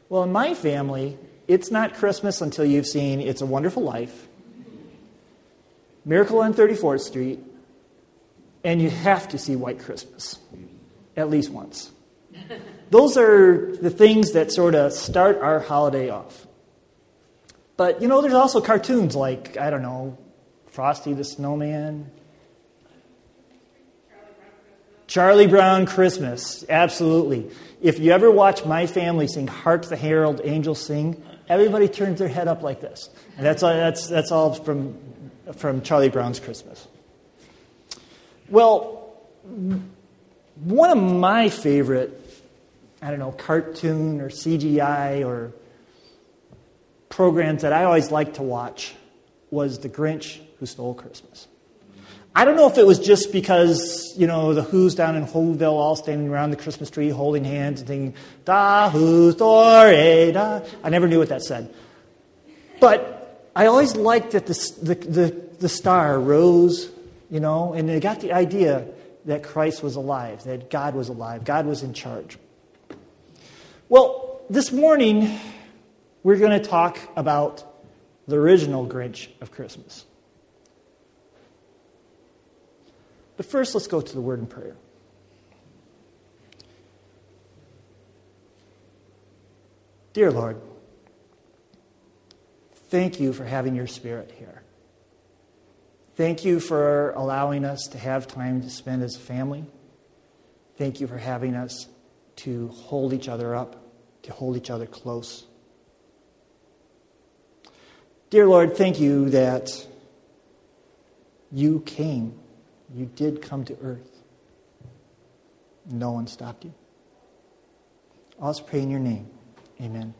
Well, in my family, it's not Christmas until you've seen It's a Wonderful Life, Miracle on 34th Street, and you have to see White Christmas at least once. Those are the things that sort of start our holiday off. But, there's also cartoons like, Frosty the Snowman, Charlie Brown Christmas, absolutely. If you ever watch my family sing Hark the Herald Angels Sing, everybody turns their head up like this. And that's all from Charlie Brown's Christmas. Well, one of my favorite, cartoon or CGI or programs that I always liked to watch was The Grinch Who Stole Christmas. I don't know if it was just because, the Who's down in Whoville all standing around the Christmas tree holding hands and singing, Da Who's Dore, Da. I never knew what that said. But I always liked that the star rose, and they got the idea that Christ was alive, that God was alive, God was in charge. Well, this morning, we're going to talk about the original Grinch of Christmas. But first, let's go to the word in prayer. Dear Lord, thank you for having your Spirit here. Thank you for allowing us to have time to spend as a family. Thank you for having us to hold each other up, to hold each other close. Dear Lord, thank you that you came. You did come to earth. No one stopped you. I'll just pray in your name. Amen.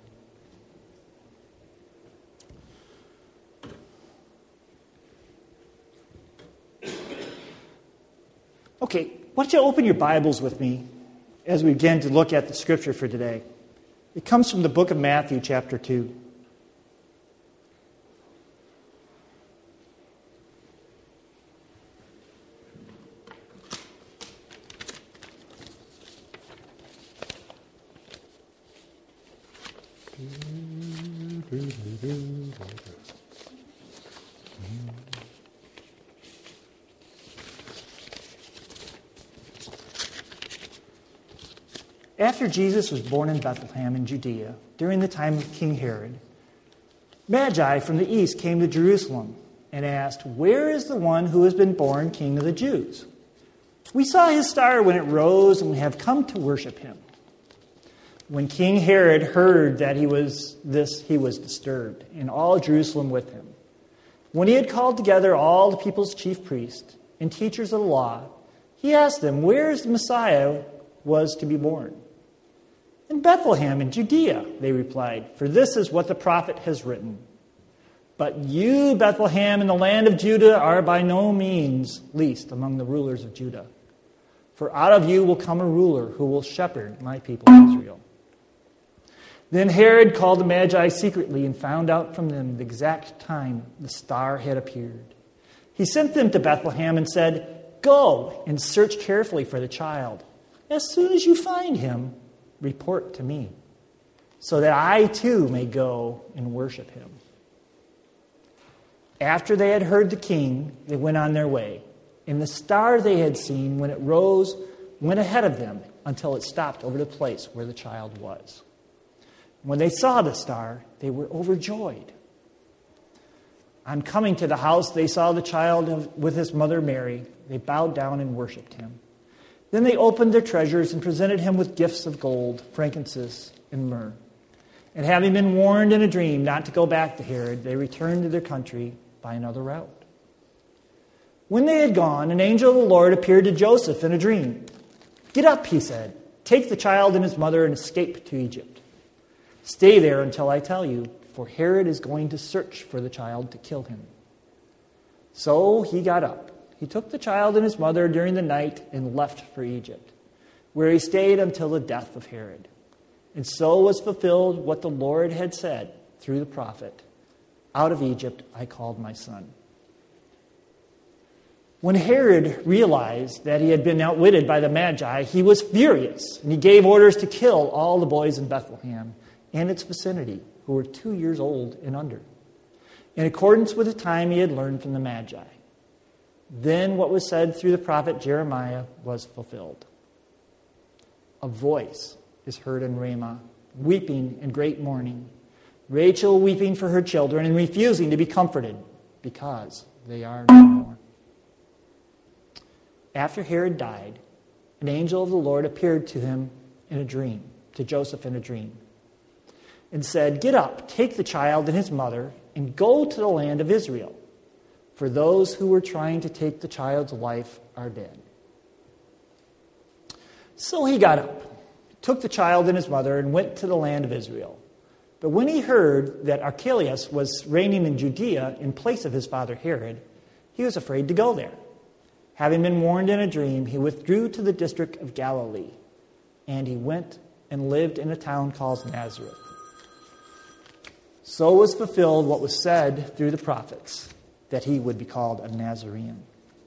Okay, why don't you open your Bibles with me as we begin to look at the scripture for today. It comes from the book of Matthew, chapter 2. After Jesus was born in Bethlehem in Judea, during the time of King Herod, Magi from the east came to Jerusalem and asked, "Where is the one who has been born King of the Jews? We saw his star when it rose, and we have come to worship him." When King Herod heard that he was disturbed, and all Jerusalem with him. When he had called together all the people's chief priests and teachers of the law, he asked them, "Where is the Messiah was to be born?" "In Bethlehem in Judea," they replied, "for this is what the prophet has written. But you, Bethlehem, in the land of Judah, are by no means least among the rulers of Judah. For out of you will come a ruler who will shepherd my people Israel." Then Herod called the Magi secretly and found out from them the exact time the star had appeared. He sent them to Bethlehem and said, "Go and search carefully for the child. As soon as you find him, report to me, so that I too may go and worship him." After they had heard the king, they went on their way, and the star they had seen when it rose went ahead of them until it stopped over the place where the child was. When they saw the star, they were overjoyed. On coming to the house, they saw the child with his mother Mary. They bowed down and worshipped him. Then they opened their treasures and presented him with gifts of gold, frankincense, and myrrh. And having been warned in a dream not to go back to Herod, they returned to their country by another route. When they had gone, an angel of the Lord appeared to Joseph in a dream. "Get up," he said. "Take the child and his mother and escape to Egypt. Stay there until I tell you, for Herod is going to search for the child to kill him." So he got up. He took the child and his mother during the night and left for Egypt, where he stayed until the death of Herod. And so was fulfilled what the Lord had said through the prophet, "Out of Egypt I called my son." When Herod realized that he had been outwitted by the Magi, he was furious, and he gave orders to kill all the boys in Bethlehem and its vicinity who were 2 years old and under, in accordance with the time he had learned from the Magi. Then what was said through the prophet Jeremiah was fulfilled. A voice is heard in Ramah, weeping in great mourning, Rachel weeping for her children and refusing to be comforted because they are no more. After Herod died, an angel of the Lord appeared to him in a dream, to Joseph in a dream, and said, "Get up, take the child and his mother, and go to the land of Israel, for those who were trying to take the child's life are dead." So he got up, took the child and his mother, and went to the land of Israel. But when he heard that Archelaus was reigning in Judea in place of his father Herod, he was afraid to go there. Having been warned in a dream, he withdrew to the district of Galilee, and he went and lived in a town called Nazareth. So was fulfilled what was said through the prophets, that he would be called a Nazarene.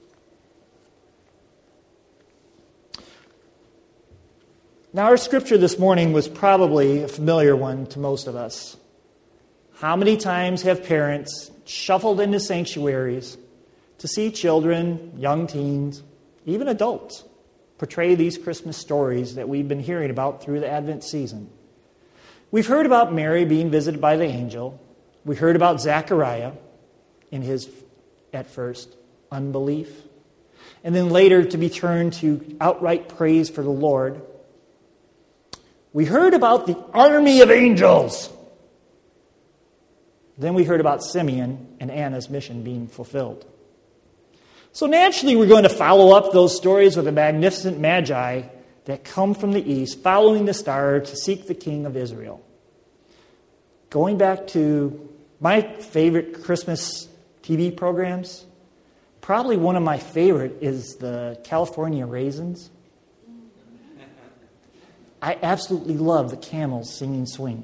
Now, our scripture this morning was probably a familiar one to most of us. How many times have parents shuffled into sanctuaries to see children, young teens, even adults, portray these Christmas stories that we've been hearing about through the Advent season? We've heard about Mary being visited by the angel. We heard about Zechariah in his, at first, unbelief, and then later to be turned to outright praise for the Lord. We heard about the army of angels. Then we heard about Simeon and Anna's mission being fulfilled. So naturally, we're going to follow up those stories with the magnificent Magi that come from the east, following the star to seek the King of Israel. Going back to my favorite Christmas TV programs, probably one of my favorite is the California Raisins. I absolutely love the camels singing swing.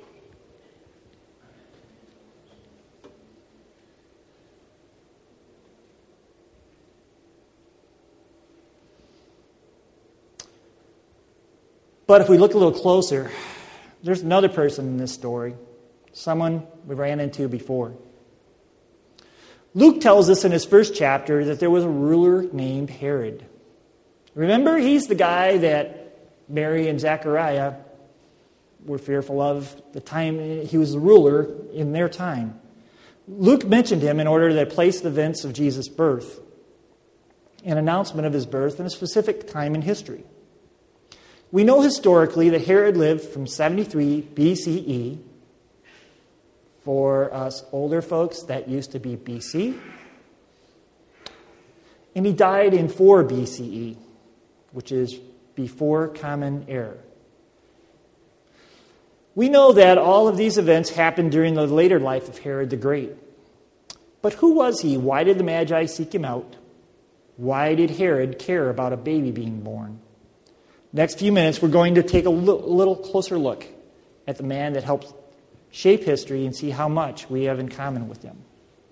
But if we look a little closer, there's another person in this story, someone we ran into before. Luke tells us in his first chapter that there was a ruler named Herod. Remember, he's the guy that Mary and Zechariah were fearful of the time he was the ruler in their time. Luke mentioned him in order to place the events of Jesus' birth, an announcement of his birth in a specific time in history. We know historically that Herod lived from 73 BCE. For us older folks, that used to be BC. And he died in 4 BCE, which is before Common Era. We know that all of these events happened during the later life of Herod the Great. But who was he? Why did the Magi seek him out? Why did Herod care about a baby being born? Next few minutes, we're going to take a little closer look at the man that helped shape history and see how much we have in common with him.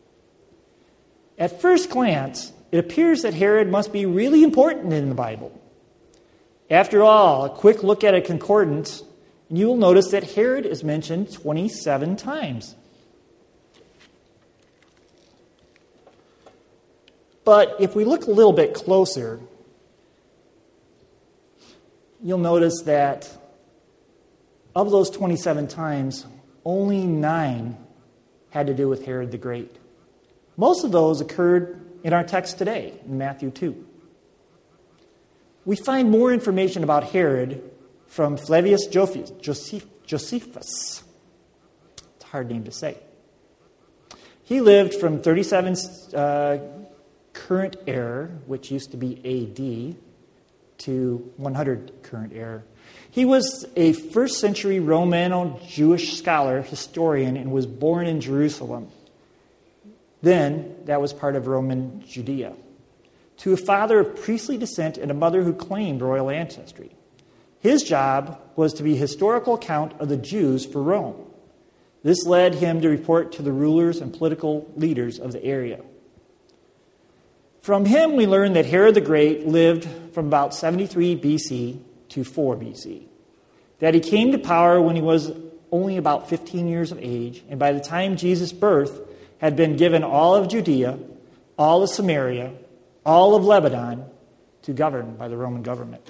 At first glance, it appears that Herod must be really important in the Bible. After all, a quick look at a concordance, and you will notice that Herod is mentioned 27 times. But if we look a little bit closer, you'll notice that of those 27 times, only 9 had to do with Herod the Great. Most of those occurred in our text today, in Matthew 2. We find more information about Herod from Flavius Josephus. It's a hard name to say. He lived from 37 current era, which used to be AD, to 100 current era. He was a first century Romano-Jewish scholar, historian, and was born in Jerusalem. Then, that was part of Roman Judea. To a father of priestly descent and a mother who claimed royal ancestry. His job was to be a historical account of the Jews for Rome. This led him to report to the rulers and political leaders of the area. From him, we learn that Herod the Great lived from about 73 BC to 4 BC. That he came to power when he was only about 15 years of age, and by the time Jesus' birth had been given all of Judea, all of Samaria, all of Lebanon to govern by the Roman government.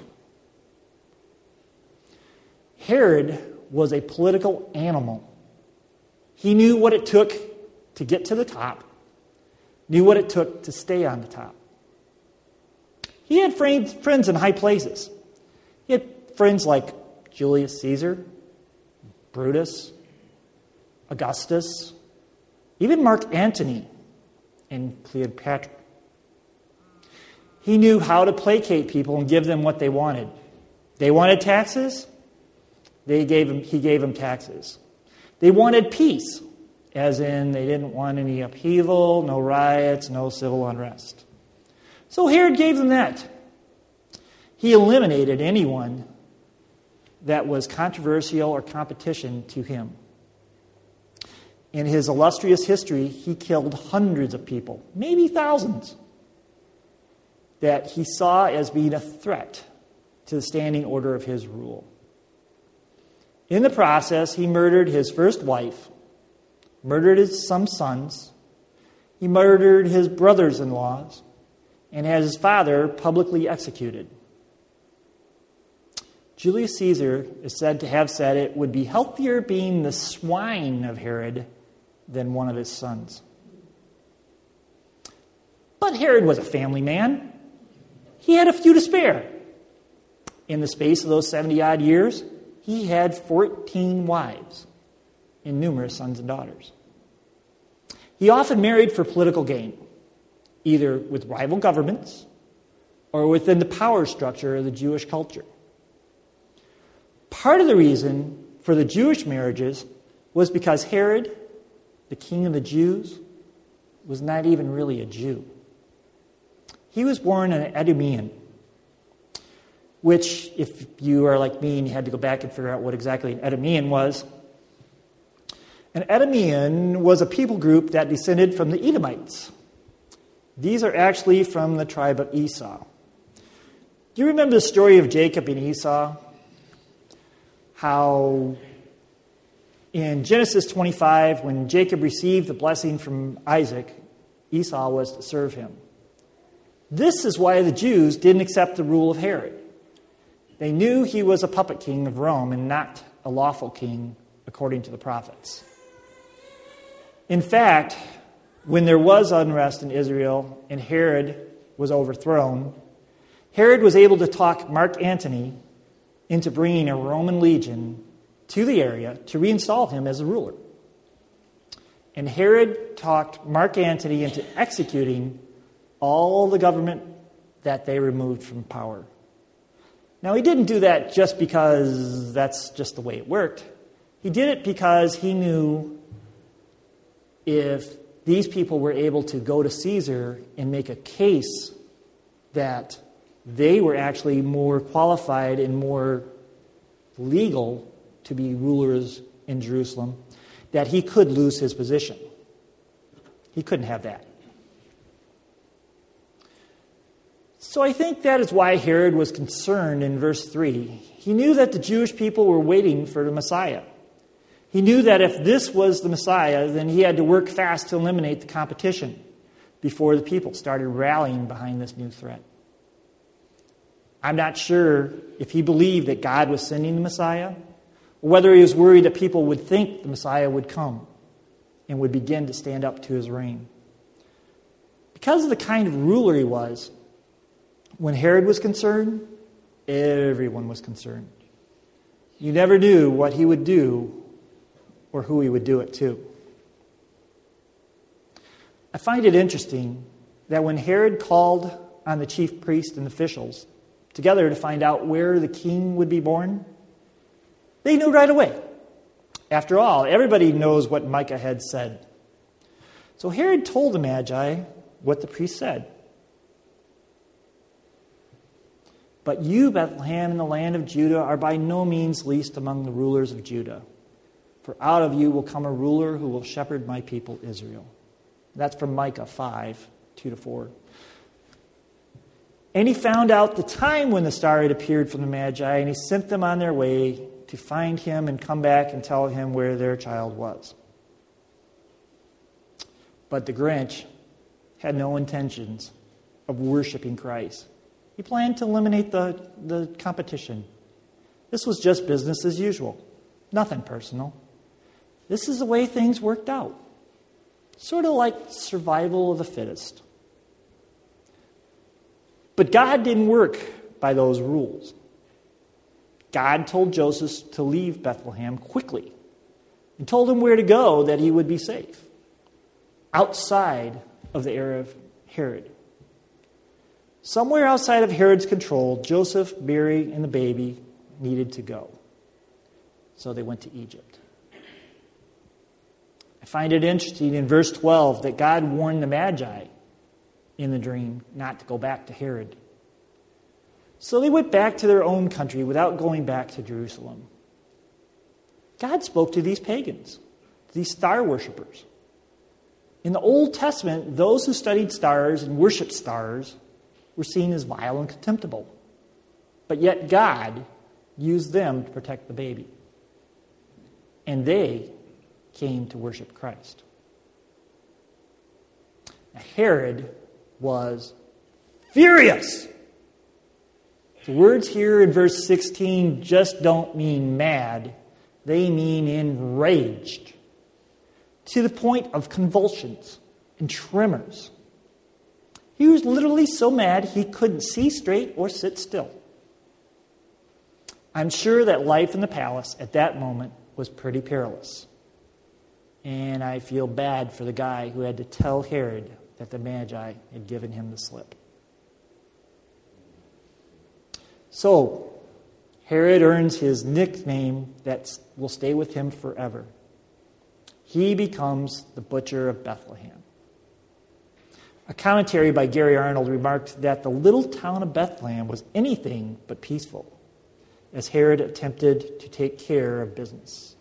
Herod was a political animal. He knew what it took to get to the top, knew what it took to stay on the top. He had friends in high places. He had friends like Julius Caesar, Brutus, Augustus, even Mark Antony and Cleopatra. He knew how to placate people and give them what they wanted. They wanted taxes, he gave them taxes. They wanted peace, as in they didn't want any upheaval, no riots, no civil unrest. So Herod gave them that. He eliminated anyone that was controversial or competition to him. In his illustrious history, he killed hundreds of people, maybe thousands, that he saw as being a threat to the standing order of his rule. In the process, he murdered his first wife, murdered some sons, he murdered his brothers-in-laws, and had his father publicly executed. Julius Caesar is said to have said it would be healthier being the swine of Herod than one of his sons. But Herod was a family man. He had a few to spare. In the space of those 70-odd years, he had 14 wives and numerous sons and daughters. He often married for political gain, either with rival governments or within the power structure of the Jewish culture. Part of the reason for the Jewish marriages was because Herod, the king of the Jews, was not even really a Jew. He was born an Edomian, which, if you are like me and you had to go back and figure out what exactly an Edomian was a people group that descended from the Edomites. These are actually from the tribe of Esau. Do you remember the story of Jacob and Esau? How in Genesis 25, when Jacob received the blessing from Isaac, Esau was to serve him. This is why the Jews didn't accept the rule of Herod. They knew he was a puppet king of Rome and not a lawful king according to the prophets. In fact, when there was unrest in Israel and Herod was overthrown, Herod was able to talk Mark Antony into bringing a Roman legion to the area to reinstall him as a ruler. And Herod talked Mark Antony into executing all the government that they removed from power. Now, he didn't do that just because that's just the way it worked. He did it because he knew if these people were able to go to Caesar and make a case that they were actually more qualified and more legal to be rulers in Jerusalem, that he could lose his position. He couldn't have that. So I think that is why Herod was concerned in verse 3. He knew that the Jewish people were waiting for the Messiah. He knew that if this was the Messiah, then he had to work fast to eliminate the competition before the people started rallying behind this new threat. I'm not sure if he believed that God was sending the Messiah, or whether he was worried that people would think the Messiah would come and would begin to stand up to his reign. Because of the kind of ruler he was, when Herod was concerned, everyone was concerned. You never knew what he would do or who he would do it to. I find it interesting that when Herod called on the chief priests and officials together to find out where the king would be born, they knew right away. After all, everybody knows what Micah had said. So Herod told the Magi what the priest said. But you, Bethlehem, in the land of Judah, are by no means least among the rulers of Judah. For out of you will come a ruler who will shepherd my people Israel. That's from Micah 5, 2-4. And he found out the time when the star had appeared from the Magi, and he sent them on their way to find him and come back and tell him where their child was. But the Grinch had no intentions of worshiping Christ. He planned to eliminate the competition. This was just business as usual. Nothing personal. This is the way things worked out. Sort of like survival of the fittest. But God didn't work by those rules. God told Joseph to leave Bethlehem quickly and told him where to go that he would be safe. Outside of the era of Herod. Somewhere outside of Herod's control, Joseph, Mary, and the baby needed to go. So they went to Egypt. I find it interesting in verse 12 that God warned the Magi in the dream not to go back to Herod. So they went back to their own country without going back to Jerusalem. God spoke to these pagans, these star worshipers. In the Old Testament, those who studied stars and worshiped stars were seen as vile and contemptible. But yet God used them to protect the baby. And they came to worship Christ. Now, Herod was furious. The words here in verse 16 just don't mean mad. They mean enraged. To the point of convulsions and tremors. He was literally so mad he couldn't see straight or sit still. I'm sure that life in the palace at that moment was pretty perilous. And I feel bad for the guy who had to tell Herod that the Magi had given him the slip. So, Herod earns his nickname that will stay with him forever. He becomes the Butcher of Bethlehem. A commentary by Gary Arnold remarked that the little town of Bethlehem was anything but peaceful, as Herod attempted to take care of business.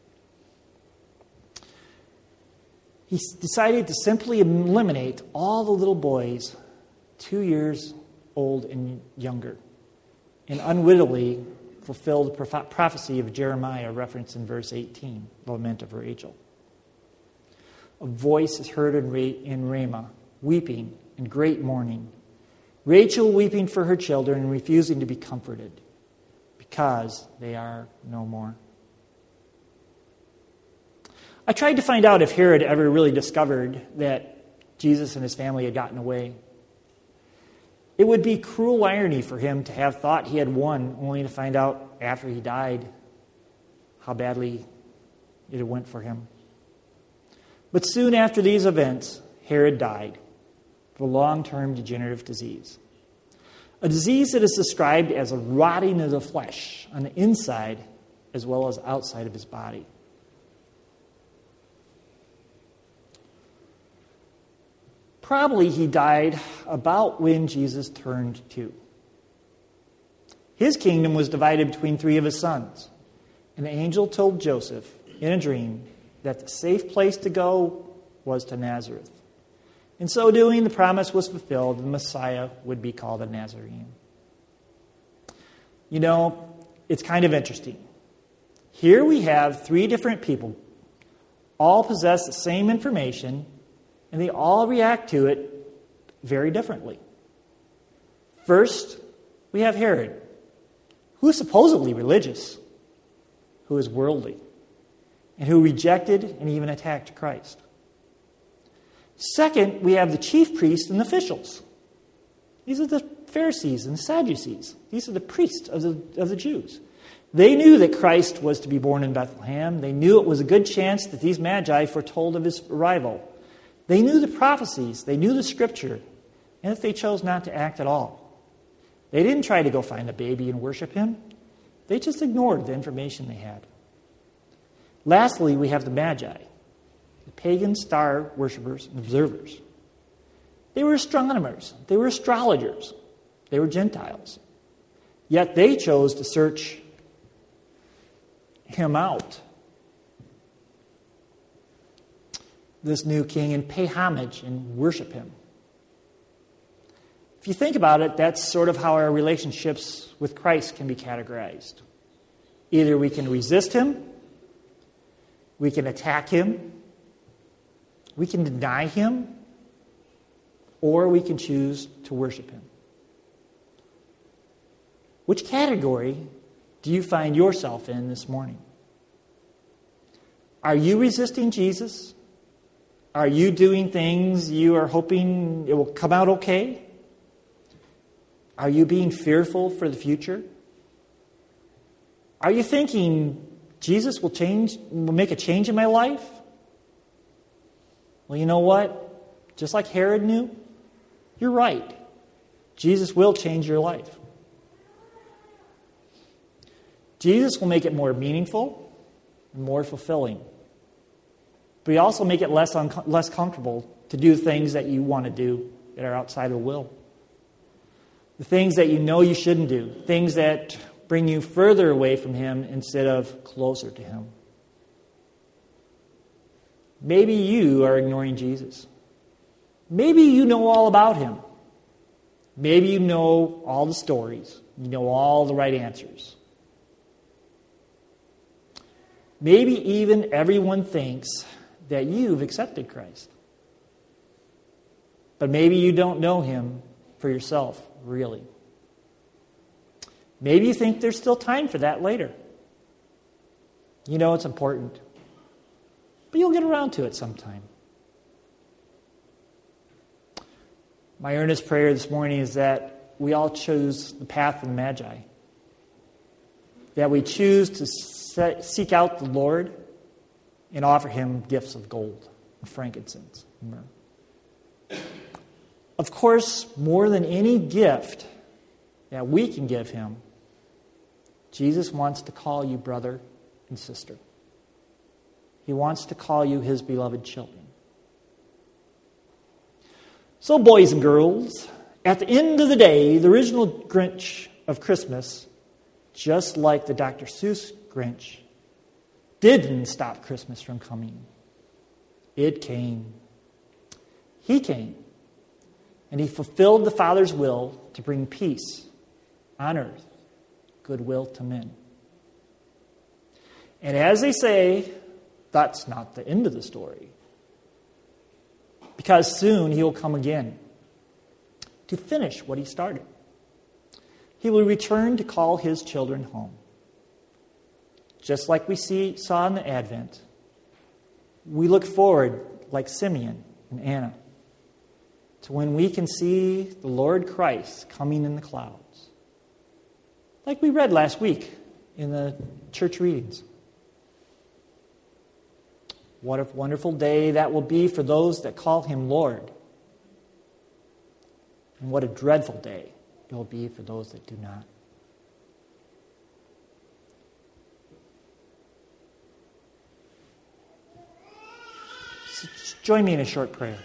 He decided to simply eliminate all the little boys 2 years old and younger, and unwittingly fulfilled the prophecy of Jeremiah referenced in verse 18, the lament of Rachel. A voice is heard in Ramah, weeping in great mourning. Rachel weeping for her children and refusing to be comforted, because they are no more. I tried to find out if Herod ever really discovered that Jesus and his family had gotten away. It would be cruel irony for him to have thought he had won, only to find out after he died how badly it went for him. But soon after these events, Herod died of a long-term degenerative disease. A disease that is described as a rotting of the flesh on the inside as well as outside of his body. Probably he died about when Jesus turned 2. His kingdom was divided between 3 of his sons. An angel told Joseph in a dream that the safe place to go was to Nazareth. In so doing, the promise was fulfilled, and the Messiah would be called a Nazarene. You know, it's kind of interesting. Here we have 3 different people, all possess the same information, and they all react to it very differently. First, we have Herod, who is supposedly religious, who is worldly, and who rejected and even attacked Christ. Second, we have the chief priests and officials. These are the Pharisees and the Sadducees. These are the priests of the Jews. They knew that Christ was to be born in Bethlehem. They knew it was a good chance that these Magi foretold of his arrival. They knew the prophecies. They knew the Scripture. And if they chose not to act at all, they didn't try to go find the baby and worship him. They just ignored the information they had. Lastly, we have the Magi, the pagan star worshippers and observers. They were astronomers. They were astrologers. They were Gentiles. Yet they chose to search him out, this new king, and pay homage and worship him. If you think about it, that's sort of how our relationships with Christ can be categorized. Either we can resist him, we can attack him, we can deny him, or we can choose to worship him. Which category do you find yourself in this morning? Are you resisting Jesus? Are you doing things you are hoping it will come out okay? Are you being fearful for the future? Are you thinking Jesus will make a change in my life? Well, you know what? Just like Herod knew, you're right. Jesus will change your life. Jesus will make it more meaningful and more fulfilling. But he also make it less comfortable to do things that you want to do that are outside of the will. The things that you know you shouldn't do. Things that bring you further away from him instead of closer to him. Maybe you are ignoring Jesus. Maybe you know all about him. Maybe you know all the stories. You know all the right answers. Maybe even everyone thinks that you've accepted Christ. But maybe you don't know him for yourself, really. Maybe you think there's still time for that later. You know it's important. But you'll get around to it sometime. My earnest prayer this morning is that we all choose the path of the Magi. That we choose to seek out the Lord and offer him gifts of gold, of frankincense, and myrrh. Of course, more than any gift that we can give him, Jesus wants to call you brother and sister. He wants to call you his beloved children. So, boys and girls, at the end of the day, the original Grinch of Christmas, just like the Dr. Seuss Grinch, didn't stop Christmas from coming. It came. He came. And he fulfilled the Father's will to bring peace on earth, goodwill to men. And as they say, that's not the end of the story. Because soon he will come again to finish what he started. He will return to call his children home. Just like we saw in the Advent, we look forward, like Simeon and Anna, to when we can see the Lord Christ coming in the clouds. Like we read last week in the church readings. What a wonderful day that will be for those that call him Lord. And what a dreadful day it will be for those that do not. So join me in a short prayer.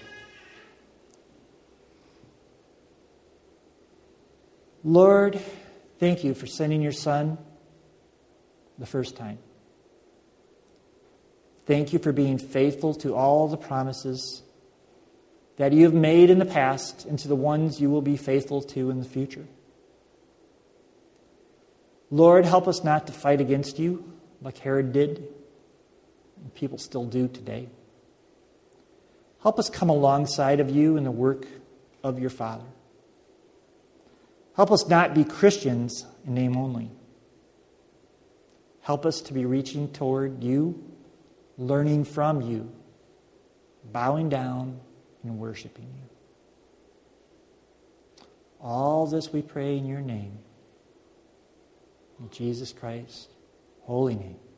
Lord, thank you for sending your Son the first time. Thank you for being faithful to all the promises that you have made in the past and to the ones you will be faithful to in the future. Lord, help us not to fight against you like Herod did, and people still do today. Help us come alongside of you in the work of your Father. Help us not be Christians in name only. Help us to be reaching toward you, learning from you, bowing down and worshiping you. All this we pray in your name. In Jesus Christ's holy name.